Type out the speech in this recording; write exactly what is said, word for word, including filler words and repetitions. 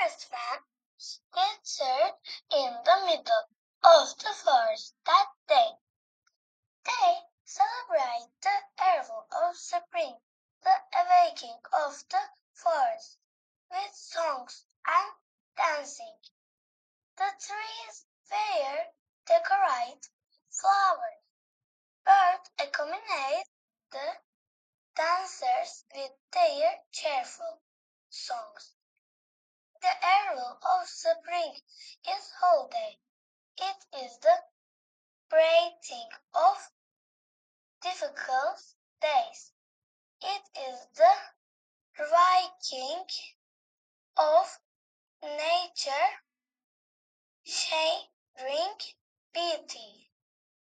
wise men gathered in the middle of the forest that day. They celebrate the arrival of spring, the awakening of the forest, with songs and dancing. The trees were decorated flowers. Birds accompanied the dancers with their cheerful songs. The arrival of spring is holiday. It is the breaking of difficult days. It is the reviving of nature, sharing beauty.